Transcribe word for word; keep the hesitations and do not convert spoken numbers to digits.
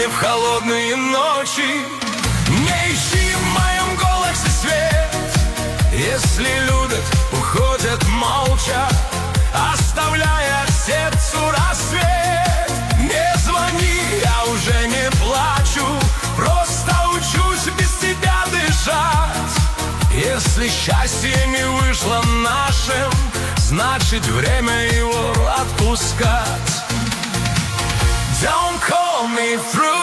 в холодные ночи. Не ищи в моем голосе свет. Если любят, уходят молча, оставляя сердцу рассвет. Не звони, я уже не плачу, просто учусь без тебя дышать. Если счастье не вышло нашим, значит время его отпускать. Don't call me through